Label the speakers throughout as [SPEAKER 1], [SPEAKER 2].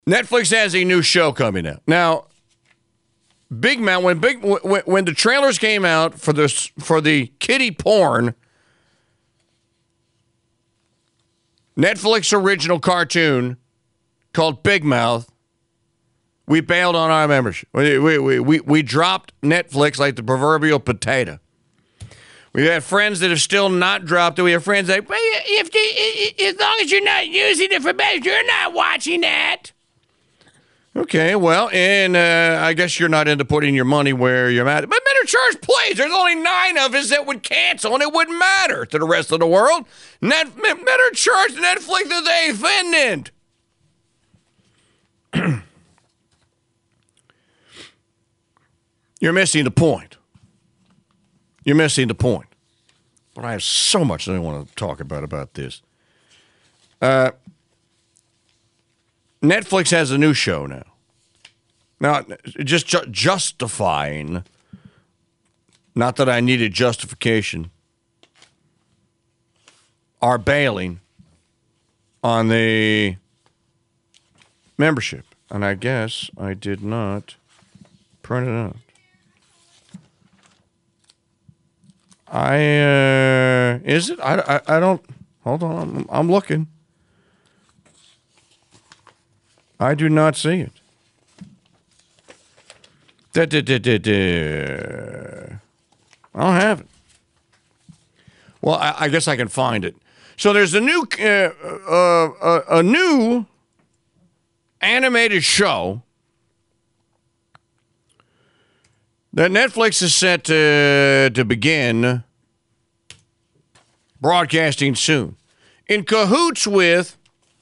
[SPEAKER 1] Netflix has a new show coming out. Now, Big Mouth, when the trailers came out for the kiddie porn Netflix original cartoon called Big Mouth, we bailed on our membership. We dropped Netflix like the proverbial potato. We have friends that have still not dropped it. We have friends like, well, as long as you're not using it for bed, you're not watching that. Okay, well, and I guess you're not into putting your money where you're at. But Better Church, please, there's only 9 of us that would cancel, and it wouldn't matter to the rest of the world. Better Church, Netflix is offended. You're missing the point. You're missing the point. But I have so much that I want to talk about this. Netflix has a new show now. Now, just justifying, not that I needed justification, are bailing on the membership. And I guess I did not print it out. Is it? I don't, hold on, I'm looking. I do not see it. I don't have it. Well, I guess I can find it. So there's a new animated show that Netflix is set to begin broadcasting soon, in cahoots with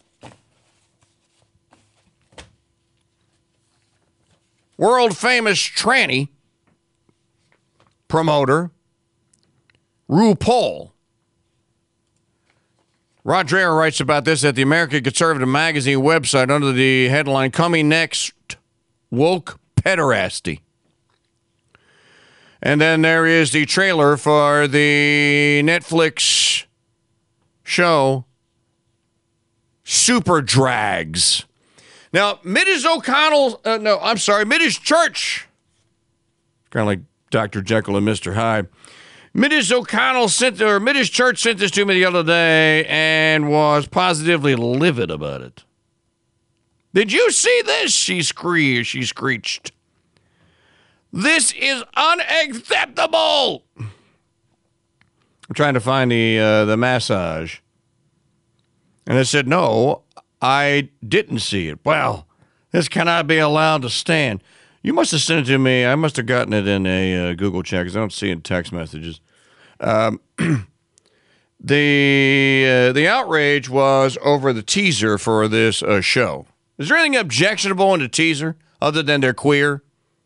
[SPEAKER 1] world-famous tranny promoter RuPaul. Rod Dreher writes about this at the American Conservative Magazine website under the headline, Coming Next, Woke Pederasty. And then there is the trailer for the Netflix show Super Drags. Now, Midge Church, kind of like Dr. Jekyll and Mr. Hyde. Midge Church sent this to me the other day and was positively livid about it. Did you see this? She screeched. This is unacceptable. I'm trying to find the massage. And I said, no, I didn't see it. Well, this cannot be allowed to stand. You must have sent it to me. I must have gotten it in a Google chat because I don't see it in text messages. The outrage was over the teaser for this show. Is there anything objectionable in the teaser other than they're queer?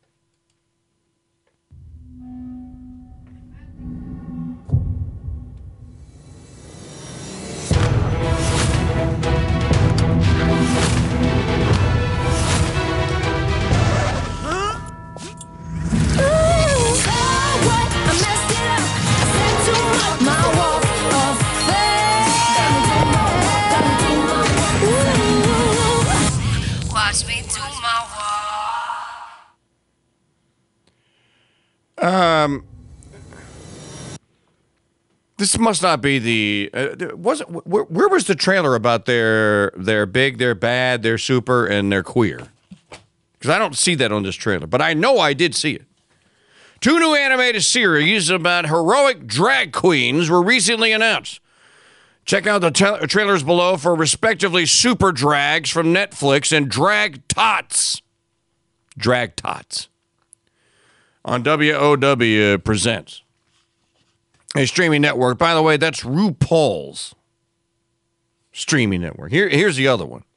[SPEAKER 1] This must not be the. Where was the trailer about they're big, they're bad, they're super, and they're queer? Because I don't see that on this trailer, but I know I did see it. 2 new animated series about heroic drag queens were recently announced. Check out the trailers below for respectively Super Drags from Netflix and Drag Tots. Drag Tots. On WOW Presents. A streaming network. By the way, that's RuPaul's streaming network. Here's the other one.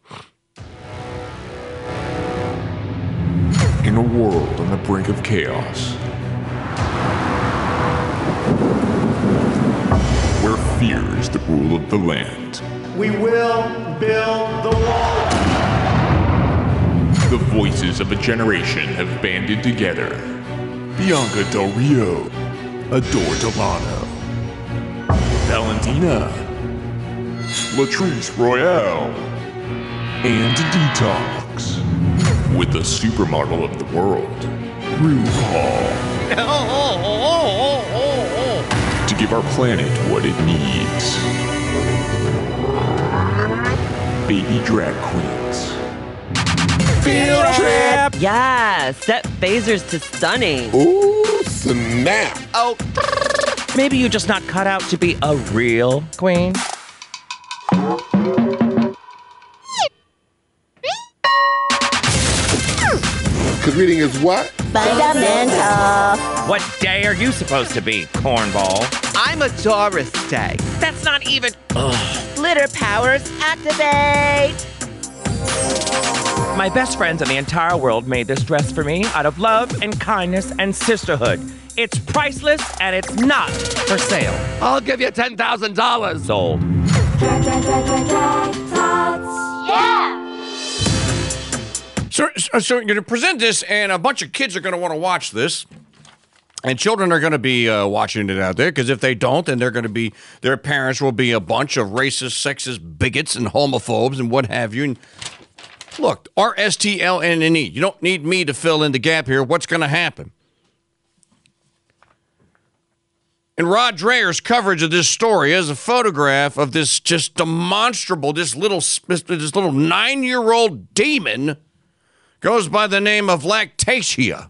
[SPEAKER 2] In a world on the brink of chaos, where fear is the rule of the land,
[SPEAKER 3] we will build the wall.
[SPEAKER 2] The voices of a generation have banded together. Bianca Del Rio, Adore Delano, Valentina, Latrice Royale, and Detox. with the supermodel of the world, RuPaul, to give our planet what it needs. Baby drag queens.
[SPEAKER 4] Field trip!
[SPEAKER 5] Yeah, set phasers to stunning.
[SPEAKER 4] Ooh, snap!
[SPEAKER 6] Oh, maybe you're just not cut out to be a real queen.
[SPEAKER 4] Because reading is what?
[SPEAKER 7] Fundamental.
[SPEAKER 6] What day are you supposed to be, cornball?
[SPEAKER 8] I'm a Doris Day.
[SPEAKER 6] That's not even...
[SPEAKER 7] Glitter powers activate.
[SPEAKER 6] My best friends in the entire world made this dress for me out of love and kindness and sisterhood. It's priceless and it's not for sale.
[SPEAKER 8] I'll give you $10,000.
[SPEAKER 6] Sold.
[SPEAKER 7] Yeah.
[SPEAKER 1] So you're going to present this, and a bunch of kids are going to want to watch this. And children are going to be watching it out there, because if they don't, then they're going to be, their parents will be a bunch of racist, sexist bigots and homophobes and what have you. And look, RSTLNNE. You don't need me to fill in the gap here. What's going to happen? And Rod Dreher's coverage of this story is a photograph of this just demonstrable, this little 9-year-old demon goes by the name of Lactatia.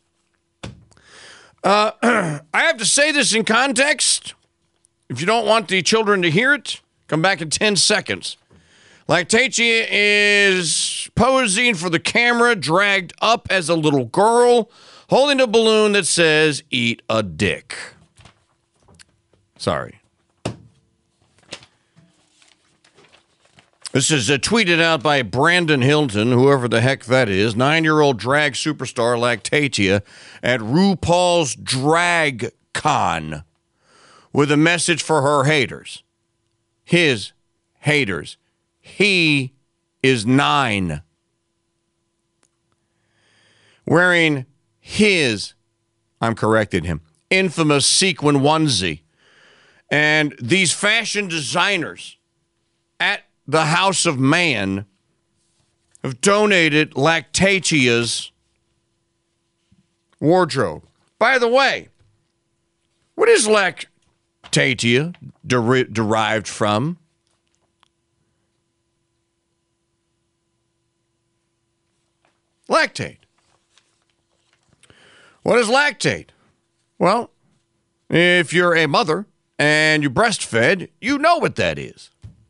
[SPEAKER 1] I have to say this in context. If you don't want the children to hear it, come back in 10 seconds. Lactatia is posing for the camera, dragged up as a little girl, holding a balloon that says, "Eat a dick." Sorry. This is tweeted out by Brandon Hilton, whoever the heck that is, 9-year-old drag superstar Lactatia at RuPaul's Drag Con with a message for her haters. His haters. He is 9. Wearing his, I'm correcting him, infamous sequin onesie. And these fashion designers at the House of Man have donated Lactatia's wardrobe. By the way, what is Lactatia derived from? Lactate. What is lactate? Well, if you're a mother and you breastfed, you know what that is.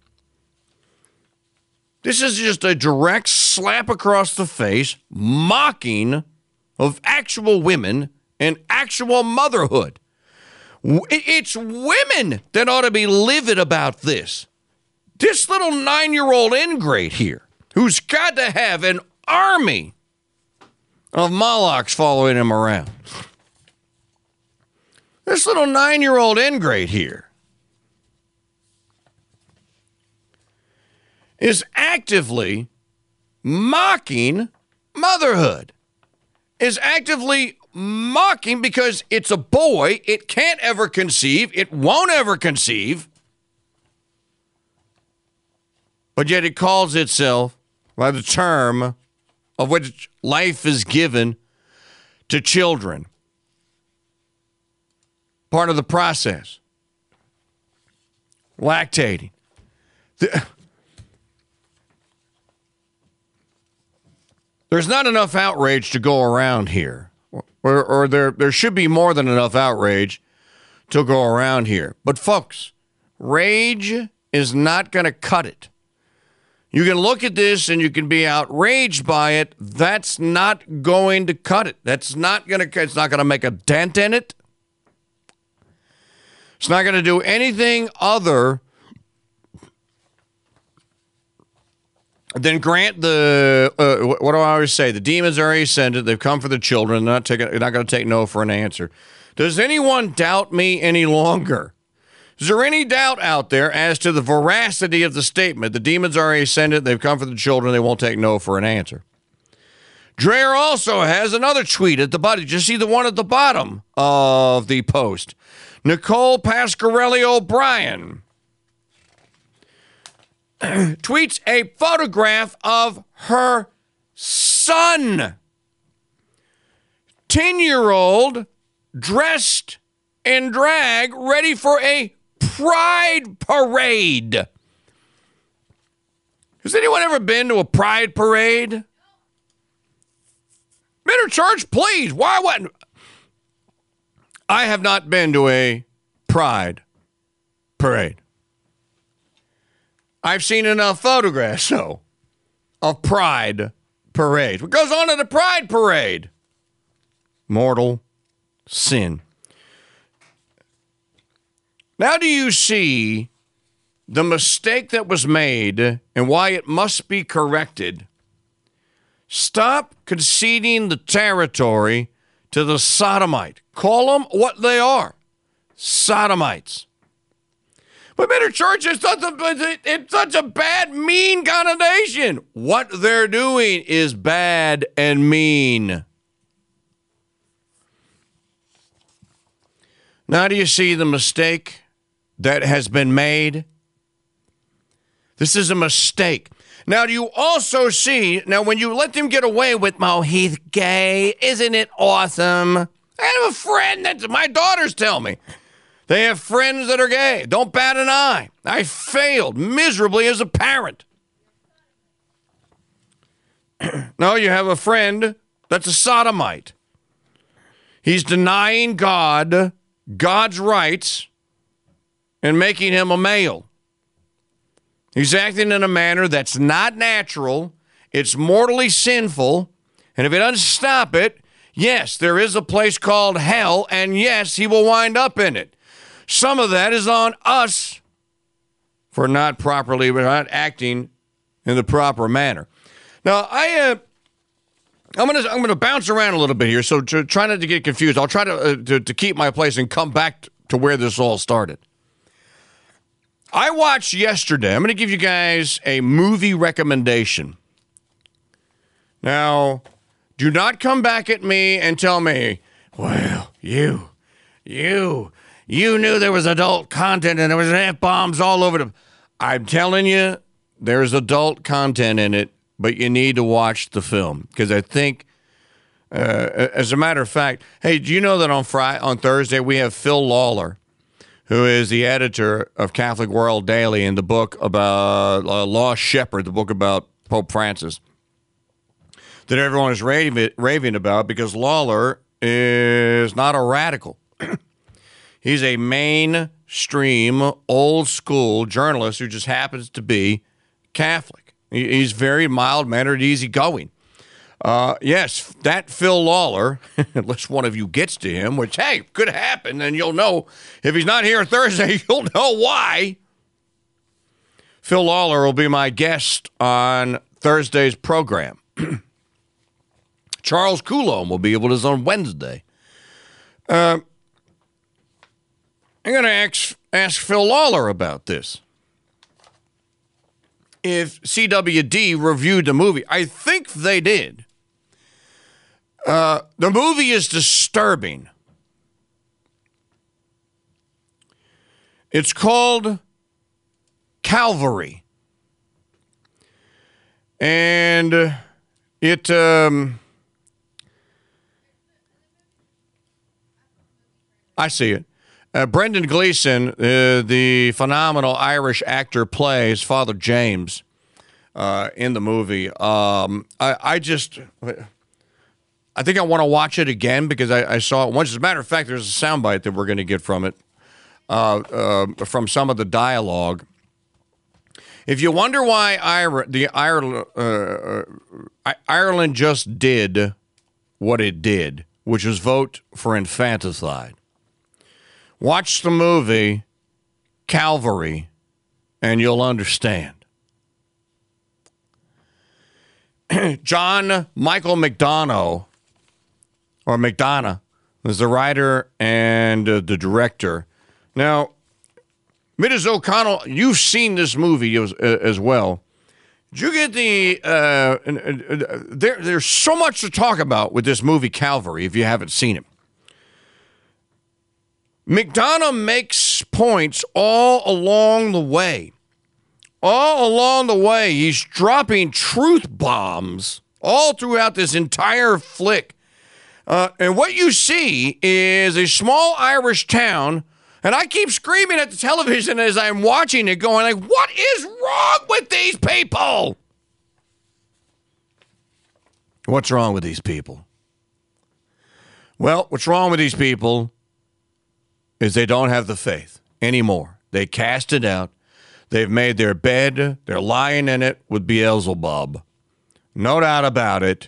[SPEAKER 1] This is just a direct slap across the face, mocking of actual women and actual motherhood. It's women that ought to be livid about this. This little 9-year-old ingrate here, who's got to have an army of Molochs following him around. This little 9-year-old ingrate here is actively mocking motherhood, is actively mocking because it's a boy, it can't ever conceive, it won't ever conceive, but yet it calls itself by the term of which life is given to children. Part of the process. Lactating. There's not enough outrage to go around here. Or there should be more than enough outrage to go around here. But folks, rage is not going to cut it. You can look at this and you can be outraged by it. That's not going to cut it. It's not going to make a dent in it. It's not going to do anything other than grant the, what do I always say? The demons are ascended. They've come for the children. They're not going to take no for an answer. Does anyone doubt me any longer? Is there any doubt out there as to the veracity of the statement? The demons are ascended. They've come for the children. They won't take no for an answer. Dreher also has another tweet at the bottom. Did you see the one at the bottom of the post? Nicole Pasquarelli O'Brien tweets a photograph of her son. 10-year-old dressed in drag, ready for a pride parade. Has anyone ever been to a pride parade? Better church, please. Why wouldn't? I have not been to a pride parade. I've seen enough photographs, though, of pride parades. What goes on at a pride parade? Mortal sin. Now do you see the mistake that was made and why it must be corrected? Stop conceding the territory to the sodomite. Call them what they are, sodomites. But Better Church is such a bad, mean connotation. What they're doing is bad and mean. Now do you see the mistake that has been made? This is a mistake. Now, do you also see, now when you let them get away with, oh, he's gay, isn't it awesome? I have a friend that my daughters tell me. They have friends that are gay. Don't bat an eye. I failed miserably as a parent. No, you have a friend that's a sodomite. He's denying God's rights, and making him a male. He's acting in a manner that's not natural. It's mortally sinful. And if he doesn't stop it, yes, there is a place called hell, and yes, he will wind up in it. Some of that is on us for not acting in the proper manner. Now, I'm going to bounce around a little bit here, so try not to get confused. I'll try to keep my place and come back to where this all started. I watched yesterday. I'm going to give you guys a movie recommendation. Now, do not come back at me and tell me, well, you knew there was adult content and there was F-bombs all over them. I'm telling you, there's adult content in it, but you need to watch the film because I think, as a matter of fact, hey, do you know that on Thursday we have Phil Lawler, who is the editor of Catholic World Daily, in the book about Lost Shepherd, the book about Pope Francis, that everyone is raving about because Lawler is not a radical. He's a mainstream, old-school journalist who just happens to be Catholic. He's very mild-mannered, easygoing. Yes, that Phil Lawler, unless one of you gets to him, which, hey, could happen, and you'll know. If he's not here Thursday, you'll know why. Phil Lawler will be my guest on Thursday's program. Charles Coulombe will be with us on Wednesday. I'm going to ask Phil Lawler about this. If CWD reviewed the movie, I think they did. The movie is disturbing. It's called Calvary. And it... I see it. Brendan Gleeson, the phenomenal Irish actor, plays Father James in the movie. I think I want to watch it again because I saw it once. As a matter of fact, there's a soundbite that we're going to get from it, from some of the dialogue. If you wonder why Ireland just did what it did, which was vote for infanticide, watch the movie Calvary, and you'll understand. John Michael McDonough, or McDonough, is the writer and the director. Now, Ms. O'Connell, you've seen this movie as well. Did you get the... there's so much to talk about with this movie Calvary if you haven't seen it. McDonough makes points all along the way. All along the way, he's dropping truth bombs all throughout this entire flick. And what you see is a small Irish town, and I keep screaming at the television as I'm watching it, going like, what is wrong with these people? What's wrong with these people? Well, what's wrong with these people is they don't have the faith anymore. They cast it out. They've made their bed. They're lying in it with Beelzebub. No doubt about it.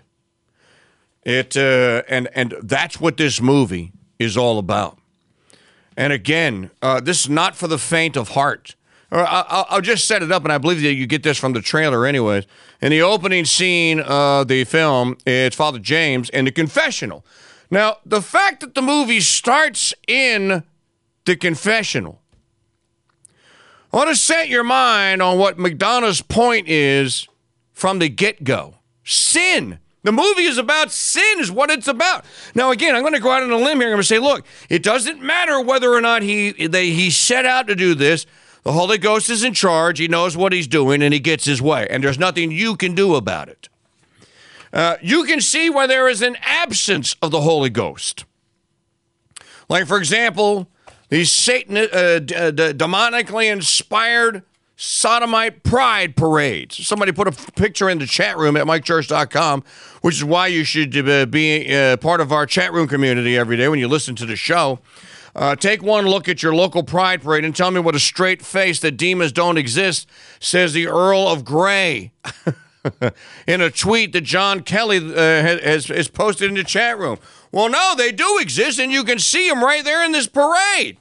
[SPEAKER 1] And that's what this movie is all about. And again, this is not for the faint of heart. I'll just set it up, and I believe that you get this from the trailer anyways. In the opening scene of the film, it's Father James in the confessional. Now, the fact that the movie starts in the confessional, I want to set your mind on what McDonough's point is from the get-go. Sin. The movie is about sin, is what it's about. Now, again, I'm going to go out on a limb here and I'm going to say, look, it doesn't matter whether or not he set out to do this. The Holy Ghost is in charge. He knows what he's doing, and he gets his way. And there's nothing you can do about it. You can see where there is an absence of the Holy Ghost. Like, for example, these demonically inspired sodomite pride parades. Somebody put a picture in the chat room at mikechurch.com, which is why you should be part of our chat room community every day when you listen to the show. Take one look at your local pride parade and tell me what a straight face that demons don't exist, says the Earl of Grey in a tweet that John Kelly has posted in the chat room. Well, no, they do exist, and you can see them right there in this parade.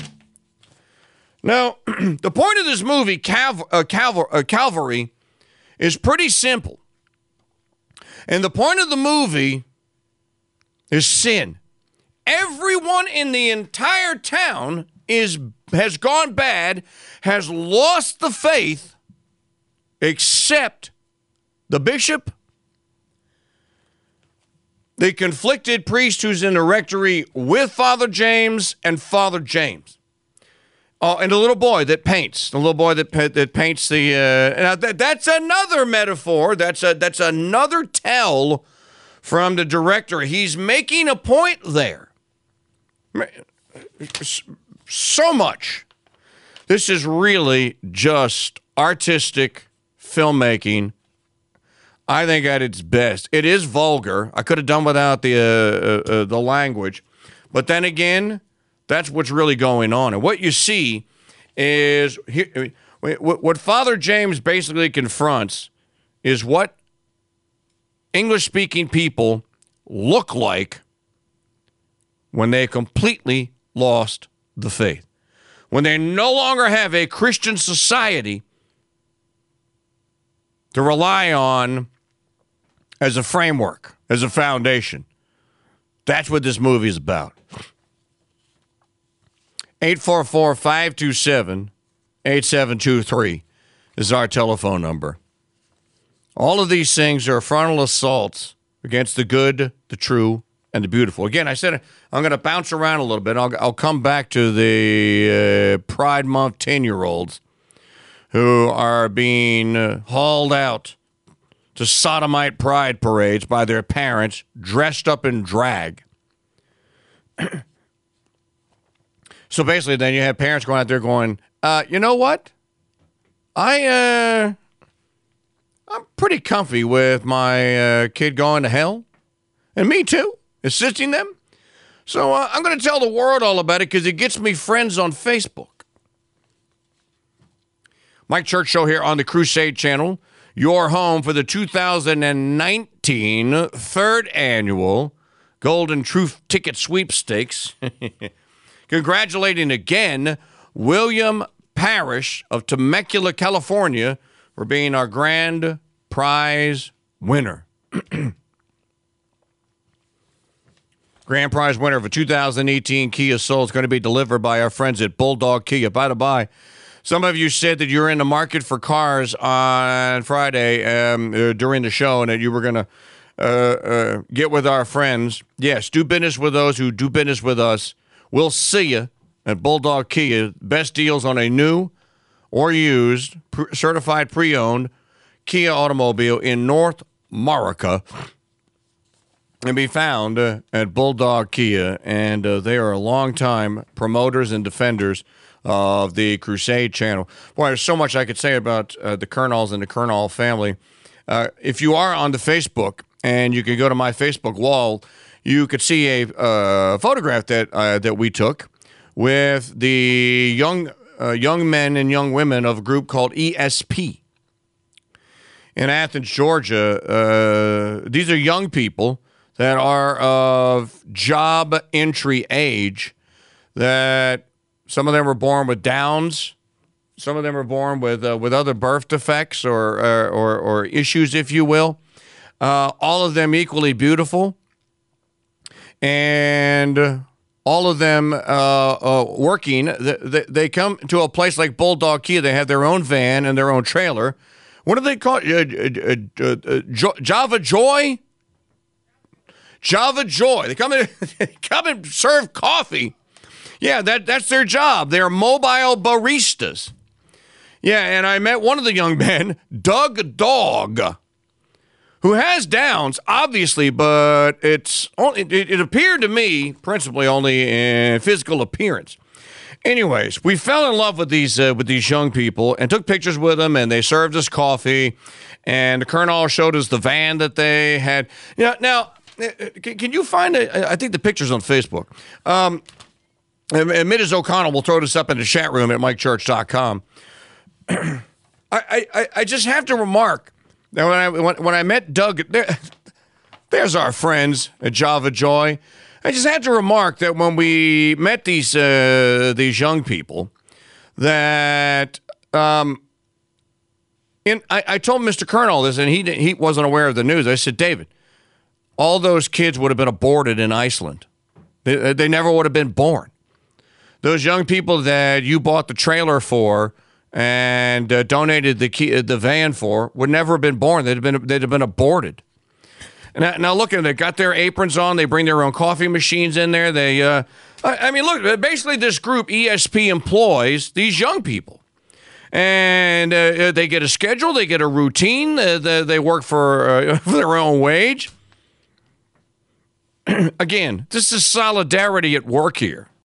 [SPEAKER 1] Now, the point of this movie, Calvary, is pretty simple. And the point of the movie is sin. Everyone in the entire town has gone bad, has lost the faith, except the bishop, the conflicted priest who's in the rectory with Father James, and Father James. Oh, and the little boy that paints. The little boy that paints the... that's another metaphor. That's another tell from the director. He's making a point there. So much. This is really just artistic filmmaking, I think, at its best. It is vulgar. I could have done without the language. But then again... that's what's really going on. And what you see is what Father James basically confronts is what English-speaking people look like when they completely lost the faith. When they no longer have a Christian society to rely on as a framework, as a foundation. That's what this movie is about. 844-527-8723 is our telephone number. All of these things are frontal assaults against the good, the true, and the beautiful. Again, I said I'm going to bounce around a little bit. I'll come back to the Pride Month 10-year-olds who are being hauled out to sodomite pride parades by their parents dressed up in drag. So basically, then you have parents going out there going, you know what? I'm pretty comfy with my kid going to hell. And me too, assisting them. So I'm going to tell the world all about it because it gets me friends on Facebook. Mike Church Show here on the Crusade Channel. Your home for the 2019 third annual Golden Truth Ticket Sweepstakes. Congratulating again William Parrish of Temecula, California, for being our grand prize winner. Grand prize winner of a 2018 Kia Soul is going to be delivered by our friends at Bulldog Kia. By the by, some of you said that you're in the market for cars on Friday during the show and that you were going to get with our friends. Yes, do business with those who do business with us. We'll see you at Bulldog Kia. Best deals on a new or used, certified pre-owned Kia automobile in North Marica can be found at Bulldog Kia, and they are longtime promoters and defenders of the Crusade channel. Boy, there's so much I could say about the Kernals and the Kernal family. If you are on the Facebook, and you can go to my Facebook wall, you could see a photograph that we took with the young men and young women of a group called ESP in Athens, Georgia. These are young people that are of job entry age, that some of them were born with Downs, some of them were born with other birth defects or issues, if you will. All of them equally beautiful, and all of them working. They come to a place like Bulldog Kia. They have their own van and their own trailer. What do they call it? Java Joy? Java Joy. They come and serve coffee. Yeah, that's their job. They're mobile baristas. Yeah, and I met one of the young men, Doug Dog, who has Downs, obviously, but it appeared to me principally only in physical appearance. Anyways, we fell in love with these young people and took pictures with them, and they served us coffee, and the Colonel showed us the van that they had. Now, can you find I think the picture's on Facebook. And Mrs. O'Connell will throw this up in the chat room at MikeChurch.com. I just have to remark that when I met Doug, there's our friends at Java Joy. I just had to remark that when we met these young people, that I told Mr. Colonel this, and he wasn't aware of the news. I said, David, all those kids would have been aborted in Iceland. They never would have been born. Those young people that you bought the trailer for and donated the van for would never have been born. They'd have been aborted. Now look at them. They got their aprons on. They bring their own coffee machines in there. Look. Basically, this group ESP employs these young people, and they get a schedule. They get a routine. They work for their own wage. Again, this is solidarity at work here.